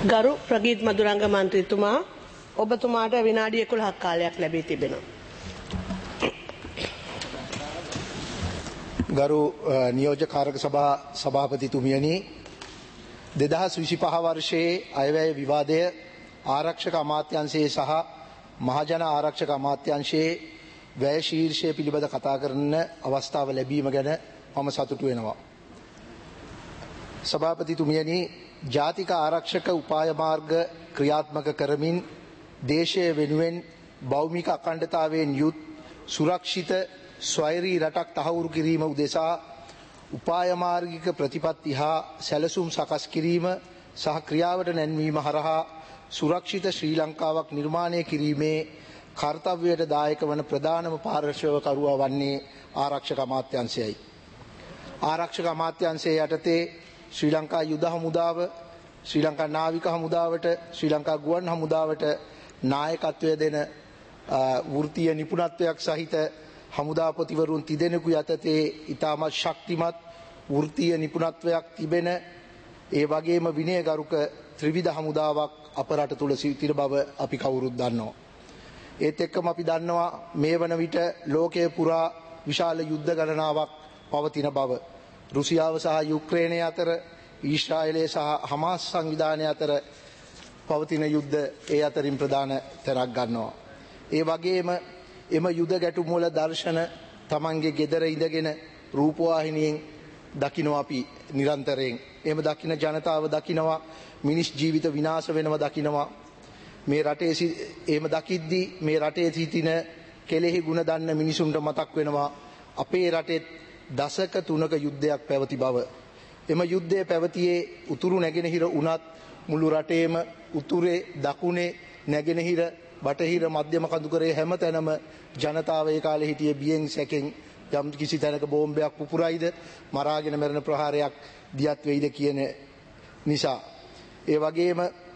ගරු ප්‍රගීත් මදුරංග මන්ත්‍රීතුමා ඔබතුමාට විනාඩි 11ක් කාලයක් ලැබී තිබෙනවා. ගරු නියෝජ්‍යකාරක සභාපතිතුමියනි 2025 වර්ෂයේ අයවැය විවාදය ආරක්ෂක අමාත්‍යාංශයේ සහ මහජන ආරක්ෂක අමාත්‍යාංශයේ වැය ශීර්ෂය පිළිබඳ කතා කරන අවස්ථාව ලැබීම ගැන මම සතුටු වෙනවා. සභාපතිතුමියනි ජාතික ආරක්ෂක උපාය මාර්ග ක්‍රියාත්මක කරමින් දේශය වෙනුවෙන් භෞමික අඛණ්ඩතාවයෙන් යුත් සුරක්ෂිත ස්වෛරී රටක් තහවුරු කිරීම උදෙසා උපාය මාර්ගික ප්‍රතිපත්ති හා සැලසුම් සකස් කිරීම සහ ක්‍රියාවට නැන්වීම හරහා සුරක්ෂිත ශ්‍රී ලංකාවක් නිර්මාණය කිරීමේ කර්තව්‍යයට දායක වන ප්‍රධානම පාර්ශ්වකරුවා වන්නේ ආරක්ෂක අමාත්‍යාංශයයි. ආරක්ෂක අමාත්‍යාංශයේ යටතේ ශ්‍රී ලංකා යුද හමුදාව, ශ්‍රී ලංකා නාවික හමුදාවට, ශ්‍රී ලංකා ගුවන් හමුදාවට නායකත්වය දෙන වෘත්තීය නිපුණත්වයක් සහිත හමුදාපතිවරුන් තිදෙනෙකු යටතේ ඉතාමත් ශක්තිමත් වෘත්තීය නිපුණත්වයක් තිබෙන ඒ වගේම විනයගරුක ත්‍රිවිධ හමුදාවක් අප රට තුල සිටින බව අපි කවුරුත් දන්නවා. ඒත් එක්කම අපි දන්නවා මේ වන විට ලෝකයේ පුරා විශාල යුද්ධ ගණනාවක් පවතින බව. රුසියාව සහ යුක්‍රේනය අතර, ඊශ්‍රායලය සහ හමාස් සංවිධානය අතර පවතින යුද්ධ ඒ අතරින් ප්‍රධාන තැනක් ගන්නවා. ඒ වගේම එම යුද ගැටුම් වල දර්ශන තමන්ගේ ගෙදර ඉඳගෙන රූපවාහිනියෙන් දකිනවා අපි නිරන්තරයෙන්. එහෙම දකින ජනතාව දකිනවා මිනිස් ජීවිත විනාශ වෙනව දකිනවා. මේ රටේ එහෙම දකිද්දී මේ රටේ සිටින කෙලෙහි ගුණ දන්න මිනිසුන්ට මතක් වෙනවා අපේ රටේ දශක 3ක යුද්ධයක් පැවති බව. එම යුද්ධය පැවතියේ උතුරු නැගෙනහිර උනත් මුළු රටේම උතුරේ දකුණේ නැගෙනහිර බටහිර මධ්‍යම කඳුකරේ හැම තැනම ජනතාව ඒ කාලේ හිටියේ බියෙන් සැකෙන් යම් කිසි තැනක බෝම්බයක් පුපුරයිද මරාගෙන මරණ ප්‍රහාරයක් දියත් වෙයිද කියන නිසා. ඒ වගේම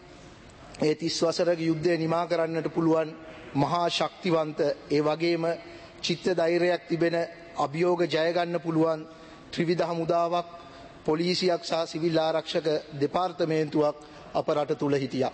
ඒ 30 වසරක යුද්ධය නිමා කරන්නට පුළුවන් මහා ශක්තිවන්ත ඒ වගේම චිත්ත ධෛර්යයක් තිබෙන අභියෝග ජය ගන්න පුළුවන් ත්‍රිවිධ හමුදාවක්, පොලිසියක් සහ සිවිල් ආරක්ෂක දෙපාර්තමේන්තුවක් අප රට තුල හිටියා.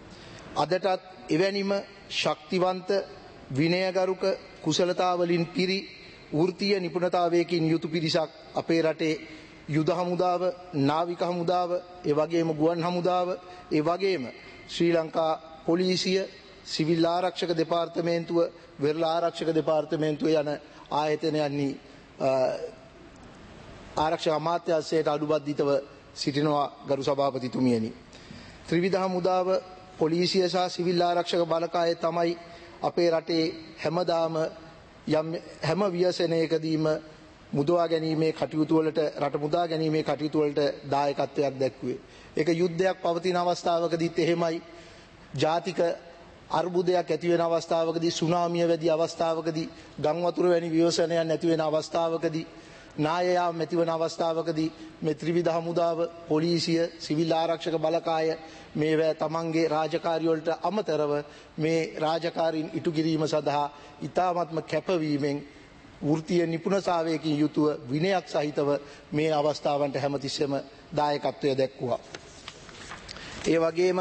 අදටත් එවැනිම ශක්තිවන්ත විනයගරුක කුසලතා වලින් පිරි වෘත්තීය නිපුණතාවයකින් යුතු පිරිසක් අපේ රටේ යුද හමුදාව, නාවික හමුදාව, ඒ වගේම ගුවන් හමුදාව, ඒ වගේම ශ්‍රී ලංකා පොලිසිය, සිවිල් ආරක්ෂක දෙපාර්තමේන්තුව, වෙරළ ආරක්ෂක දෙපාර්තමේන්තුව යන ආයතනයන්හි ආරක්ෂක අමාත්‍යාංශයට අනුබද්ධිතව සිටිනවා ගරු සභාපතිතුමියනි. ත්‍රිවිධ හමුදාව, පොලිසිය සහ සිවිල් ආරක්ෂක බලකාය තමයි අපේ රටේ හැමදාම හැම ව්‍යසනයකදීම මුදවා ගැනීමේ කටයුතු වලට, රට මුදා ගැනීමේ කටයුතු වලට දායකත්වයක් දැක්ුවේ. ඒක යුද්ධයක් පවතින අවස්ථාවකදීත් එහෙමයි. ජාතික අර්බුදයක් ඇති වෙන අවස්ථාවකදී, සුනාමිය වැනි අවස්ථාවකදී, ගම් වතුර වැනි ව්‍යසනයන් නැති වෙන අවස්ථාවකදී, නායයාම් ඇති වෙන අවස්ථාවකදී මේ ත්‍රිවිධ හමුදාව, පොලිසිය, සිවිල් ආරක්ෂක බලකාය මේවා තමන්ගේ රාජකාරී වලට අමතරව මේ රාජකාරීන් ඉටු කිරීම සඳහා ඉතාමත්ම කැපවීමෙන් වෘත්තීය නිපුණතාවයකින් යුතුව විනයක් සහිතව මේ අවස්ථාවන්ට හැමතිස්සෙම දායකත්වය දැක්වුවා. ඒ වගේම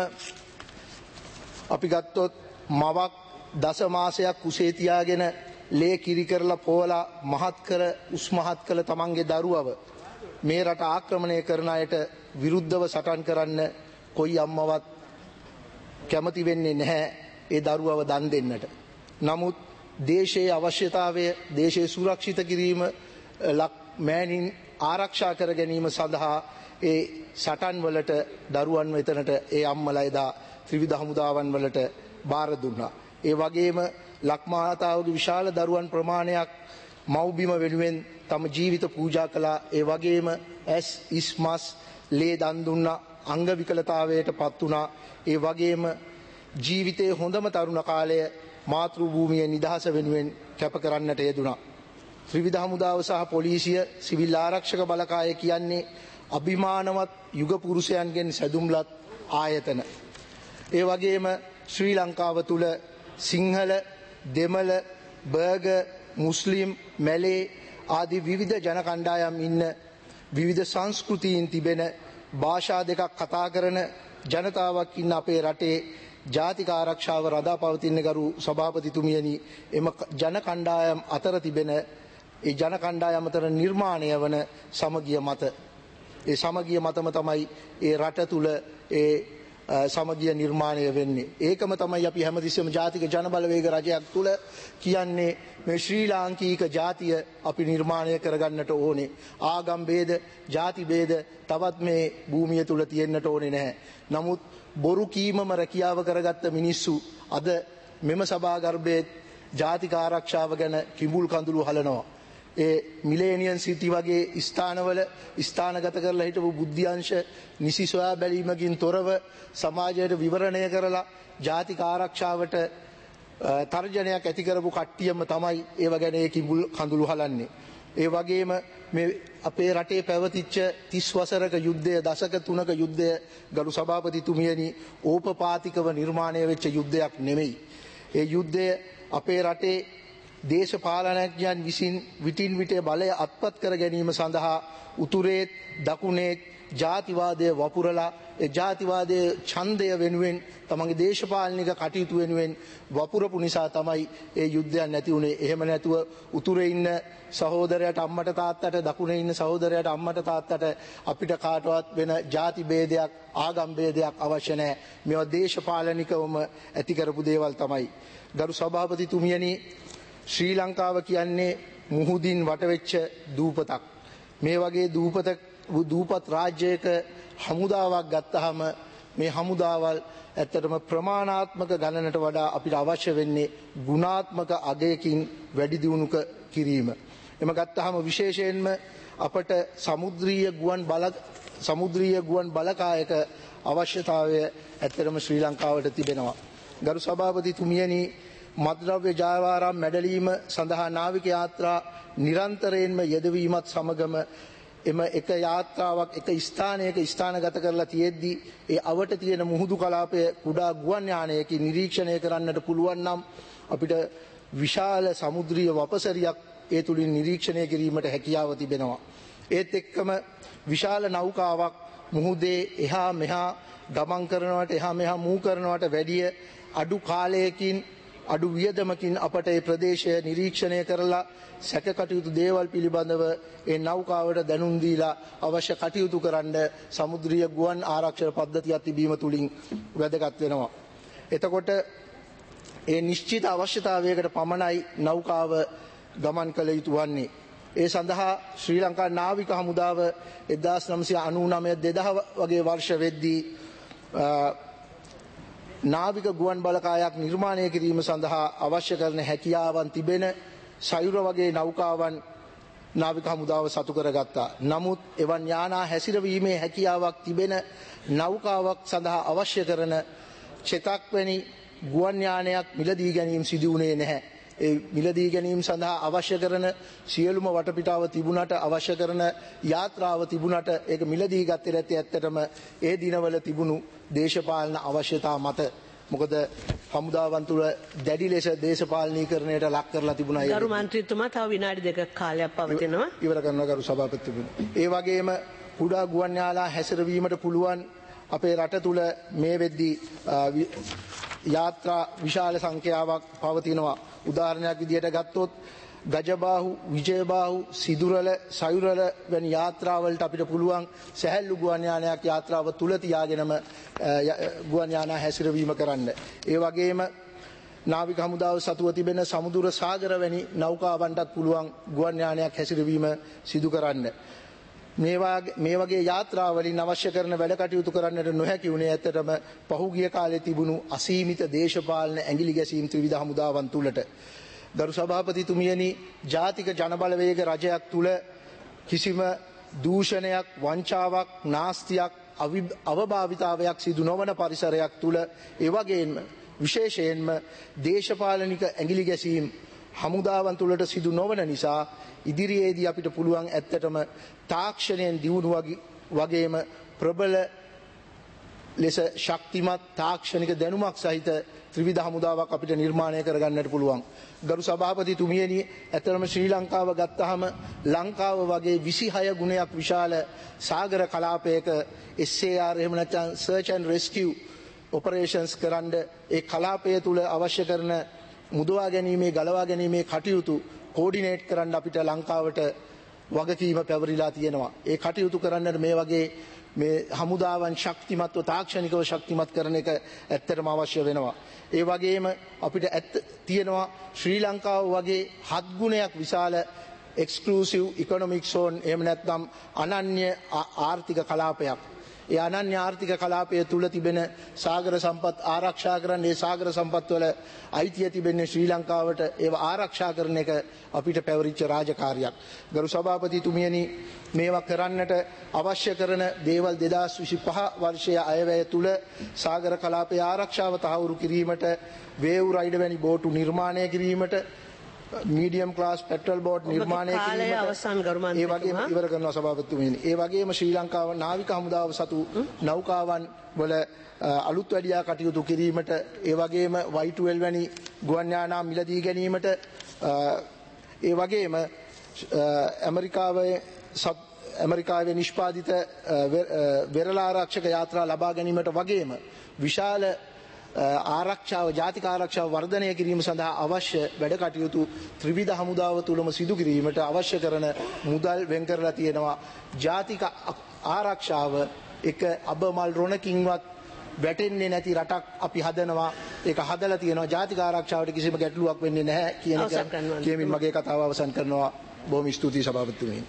අපි ගත්තොත් මවක් දස මාසයක් කුසේ තියාගෙන ලේ කිරි කරලා පොවලා මහත් කර උස්මහත් කළ තමන්ගේ දරුවව මේ රට ආක්‍රමණය කරන අයට විරුද්ධව සටන් කරන්න කොයි අම්මවත් කැමති වෙන්නේ නැහැ ඒ දරුවව දන් දෙන්නට. නමුත් දේශයේ අවශ්‍යතාවය, දේශයේ සුරක්ෂිත කිරීම, මෑණින් ආරක්ෂා කර ගැනීම සඳහා ඒ සටන් වලට දරුවන් වෙතනට ඒ අම්මලා එදා ත්‍රිවිධ හමුදාවන් වලට බාර දුන්නා. ඒ වගේම ලක්මාතාවගේ විශාල දරුවන් ප්‍රමාණයක් මව්බිම වෙනුවෙන් තම ජීවිත පූජා කළා. ඒ වගේම ඇස්, ඉස්, මස්, ලේ දන් දුන්නා, අංග විකලතාවයට පත් වුණා. ඒ වගේම ජීවිතයේ හොඳම තරුණ කාලය මාතෘ භූමියේ නිදහස වෙනුවෙන් කැප කරන්නට යෙදුණා. ත්‍රිවිධ හමුදාව සහ පොලිසිය, සිවිල් ආරක්ෂක බලකාය කියන්නේ අභිමානවත් යුග පුරුෂයන්ගෙන් සැදුම්ලත් ආයතන. ඒ වගේම ශ්‍රී ලංකාව තුල සිංහල, දෙමළ, බර්ග, මුස්ලිම්, මැලේ ආදී විවිධ ජන කණ්ඩායම් ඉන්න විවිධ සංස්කෘතීන් තිබෙන භාෂා දෙකක් කතා කරන ජනතාවක් ඉන්න අපේ රටේ ජාතික ආරක්ෂාව රඳා පවතින ගරු සභාපතිතුමියනි එම ජන කණ්ඩායම් අතර තිබෙන ඒ ජන කණ්ඩායම් අතර නිර්මාණය වන සමගිය මත ඒ සමගිය මතම තමයි ඒ රට තුල ඒ සමගිය නිර්මාණය වෙන්නේ. ඒකම තමයි අපි හැමතිස්සෙම ජාතික ජනබලවේග රජයක් තුල කියන්නේ මේ ශ්‍රී ලාංකීක ජාතිය අපි නිර්මාණය කරගන්නට ඕනේ. ආගම් ભેද, ಜಾති ભેද තවත් මේ භූමිය තුල තියෙන්නට ඕනේ නැහැ. නමුත් බොරු කීමම රැකියාව කරගත්ත මිනිස්සු අද මෙම සභාගර්භයේ ජාතික ආරක්ෂාව ගැන කිඹුල් කඳුළු හලනවා. ඒ මිලේනියන් සිටි වගේ ස්ථානවල ස්ථානගත කරලා හිටපු බුද්ධ්‍යංශ නිසි සොයා බැලීමකින් තොරව සමාජයට විවරණය කරලා ජාතික ආරක්ෂාවට තර්ජනයක් ඇති කරපු කට්ටියම තමයි ඒව ගැන ඒ කිඹුල් කඳුළු හලන්නේ. ඒ වගේම මේ අපේ රටේ පැවතිච්ච 30 වසරක යුද්ධය, දශක 3ක යුද්ධය ගරු සභාපතිතුමියනි ඕපපාතිකව නිර්මාණය වෙච්ච යුද්ධයක් නෙමෙයි. ඒ යුද්ධය අපේ රටේ දේශපාලනඥයන් විසින් විටින් විට බලය අත්පත් කර ගැනීම සඳහා උතුරේත් දකුණේත් ජාතිවාදය වපුරලා ඒ ජාතිවාදයේ ඡන්දය වෙනුවෙන් තමන්ගේ දේශපාලනික කටයුතු වෙනුවෙන් වපුරපු නිසා තමයි ඒ යුද්ධයක් නැති වුනේ. එහෙම නැතුව උතුරේ ඉන්න සහෝදරයට අම්මට තාත්තට දකුණේ ඉන්න සහෝදරයට අම්මට තාත්තට අපිට කාටවත් වෙන ಜಾති ભેදයක් ආගම් ભેදයක් අවශ්‍ය නැහැ. මේවා දේශපාලනිකවම ඇති කරපු දේවල් තමයි. ගරු සභාපතිතුමියනි ශ්‍රී ලංකාව කියන්නේ මුහුදින් වටවෙච්ච දූපතක්. මේ වගේ දූපත් රාජ්‍යයක හමුදාවක් ගත්තාම මේ හමුදාවල් ඇත්තටම ප්‍රමාණාත්මක ගණනට වඩා අපිට අවශ්‍ය වෙන්නේ ගුණාත්මක අගයකින් වැඩි දියුණු කිරීම. එම ගත්තාම විශේෂයෙන්ම අපට සමුද්‍රීය ගුවන් බලකායක අවශ්‍යතාවය ඇත්තටම ශ්‍රී ලංකාවට තිබෙනවා. ගරු සභාපතිතුමියනි මත්ද්‍රව්‍ය ජාවාරම් මැඩලීම සඳහා නාවික යාත්‍රා නිරන්තරයෙන්ම යෙදවීමත් සමගම එම එක යාත්‍රාවක් එක ස්ථානයක ස්ථානගත කරලා තියෙද්දී ඒ අවට තියෙන මුහුදු කලාපය කුඩා ගුවන් යානයකින් නිරීක්ෂණය කරන්නට පුළුවන් නම් අපිට විශාල සමුද්‍රීය වපසරියක් ඒ තුලින් නිරීක්ෂණය කිරීමට හැකියාව තිබෙනවා. ඒත් එක්කම විශාල නෞකාවක් මුහුදේ එහා මෙහා ගමන් කරනවට එහා මෙහා මූ කරනවට වැඩිය අඩු කාලයකින් අඩු වියදමකින් අපට මේ ප්‍රදේශය නිරීක්ෂණය කරලා සැක කටයුතු දේවල් පිළිබඳව ඒ නෞකාවට දැනුම් දීලා අවශ්‍ය කටයුතු කරන්න සමුද්‍රීය ගුවන් ආරක්ෂක පද්ධතියක් තිබීම තුලින් වැදගත් වෙනවා. එතකොට ඒ නිශ්චිත අවශ්‍යතාවයකට පමණයි නෞකාව ගමන් කළ යුතු වන්නේ. ඒ සඳහා ශ්‍රී ලංකා නාවික හමුදාව 1999 2000 වගේ වර්ෂ වෙද්දී නාවික ගුවන් බලකායක් නිර්මාණය කිරීම සඳහා අවශ්‍ය කරන හැකියාවන් තිබෙන සයුර වගේ නෞකාවන් නාවික හමුදාව සතු කරගත්තා. නමුත් එවන් යානා හැසිරවීමේ හැකියාවක් තිබෙන නෞකාවක් සඳහා අවශ්‍ය කරන චෙතක් වැනි ගුවන් යානයක් මිලදී ගැනීම සිදු වුණේ නැහැ. ඒ මිලදී ගැනීම සඳහා අවශ්‍ය කරන සියලුම වටපිටාව තිබුණට අවශ්‍ය කරන යාත්‍රාව තිබුණට ඒක මිලදී ගත්තේ නැත්තේ ඇත්තටම ඒ දිනවල තිබුණු දේශපාලන අවශ්‍යතා මත. මොකද හමුදාවන් තුළ දැඩි ලෙස දේශපාලනීකරණයට ලක් කරලා තිබුණා. ගරු මන්ත්‍රීතුමා තව විනාඩි දෙකක් කාලයක් පවතිනවා. ඉවර කරනවා ගරු සභාපතිතුමනි. ඒ වගේම කුඩා ගුවන් යාලා හැසිරවීමට පුළුවන් අපේ රට තුළ මේ වෙද්දී යාත්‍රා විශාල සංඛ්‍යාවක් පවතිනවා. උදාහරණයක් විදිහට ගත්තොත් ගජබාහු, විජයබාහු, සිදුරල, සයුරල වැනි යාත්‍රාවලට අපිට පුළුවන් සැහැල්ලු ගුවන් යානයක් යාත්‍රාව තුල තියාගෙනම ගුවන් යානා හැසිරවීම කරන්න. ඒ වගේම නාවික හමුදාව සතුව තිබෙන සමුදුර සාගර වැනි නෞකාවන්ටත් පුළුවන් ගුවන් යානයක් හැසිරවීම සිදු කරන්න. මේ වගේ යාත්‍රාවලින් අවශ්‍ය කරන වැඩ කටයුතු කරන්නට නොහැකි වුණේ ඇත්තටම පහුගිය කාලේ තිබුණු අසීමිත දේශපාලන ඇඟිලි ගැසීම් ත්‍රිවිධ හමුදාවන් තුලට. ගරු සභාපතිතුමියනි ජාතික ජනබලවේග රජයක් තුල කිසිම දූෂණයක්, වංචාවක්, නාස්තියක්, අවභාවිතාවයක් සිදු නොවන පරිසරයක් තුල ඒ වගේම විශේෂයෙන්ම දේශපාලනික ඇඟිලි ගැසීම් හමුදාවන් තුලට සිදු නොවන නිසා ඉදිරියේදී අපිට පුළුවන් ඇත්තටම තාක්ෂණයෙන් දියුණු වගේම ප්‍රබල ලෙස ශක්තිමත් තාක්ෂණික දැනුමක් සහිත ත්‍රිවිධ හමුදාවක් අපිට නිර්මාණය කරගන්නට පුළුවන්. ගරු සභාපතිතුමියනි, ඇත්තටම ශ්‍රී ලංකාව ගත්තහම ලංකාව වගේ 26 ගුණයක් විශාල සාගර කලාපයක SAR එහෙම නැත්නම් search and rescue operations කරන්න ඒ කලාපය තුල අවශ්‍ය කරන මුදවා ගැනීමේ ගලවා ගැනීමේ කටයුතු කෝඩිනේට් කරන්න අපිට ලංකාවට වගකීම පැවරිලා තියෙනවා. ඒ කටයුතු කරන්නට මේ වගේ මේ හමුදාවන් ශක්තිමත්ව තාක්ෂණිකව ශක්තිමත් කරන එක ඇත්තටම අවශ්‍ය වෙනවා. ඒ වගේම අපිට තියෙනවා ශ්‍රී ලංකාව වගේ 7 ගුණයක් විශාල එක්ස්ක්ලූසිව් ඉකොනොමික් සෝන් එහෙම නැත්නම් අනන්‍ය ආර්ථික කලාපයක්. ඒ අනන්‍ය ආර්ථික කලාපය තුල තිබෙන සාගර සම්පත් ආරක්ෂා කරන්න, ඒ සාගර සම්පත් වල අයිතිය තිබෙන්නේ ශ්‍රී ලංකාවට. ඒව ආරක්ෂා කරන එක අපිට පැවරිච්ච රාජකාරියක්. ගරු සභාපතිතුමියනි, මේවා කරන්නට අවශ්‍ය කරන දේවල් 2025 වර්ෂයේ අයවැය තුල සාගර කලාපයේ ආරක්ෂාව තහවුරු කිරීමට, වේව් රයිඩ වැනි බෝටු නිර්මාණය කිරීමට, මීඩියම් ක්ලාස් පෙට්‍රල් බෝට් නිර්මාණය කිරීමට, ඒ වගේම ඉවර කරනවා සභාපතිතුමනි. ඒ වගේම ශ්‍රී ලංකාව නාවික හමුදාව සතු නෞකාවන් වල අලුත් වැඩියා කටයුතු කිරීමට, ඒ වගේම Y12 වැනි ගුවන් යානා මිලදී ගැනීමට, ඒ වගේම ඇමරිකාවේ නිෂ්පාදිත වෙරළ ආරක්ෂක යාත්‍රා ලබා ගැනීමට වගේම විශාල ආරක්ෂාව, ජාතික ආරක්ෂාව වර්ධනය කිරීම සඳහා අවශ්‍ය වැඩ කටයුතු ත්‍රිවිධ හමුදාව තුලම සිදු කිරීමට අවශ්‍ය කරන මුදල් වෙන් කරලා තියෙනවා. ජාතික ආරක්ෂාව එක අබමල් රොණකින්වත් වැටෙන්නේ නැති රටක් අපි හදනවා. ඒක හදලා තියෙනවා. ජාතික ආරක්ෂාවට කිසිම ගැටලුවක් වෙන්නේ නැහැ කියන එක කියමින් මගේ කතාව අවසන් කරනවා. බොහොම ස්තුතියි සභාපතිතුමනි.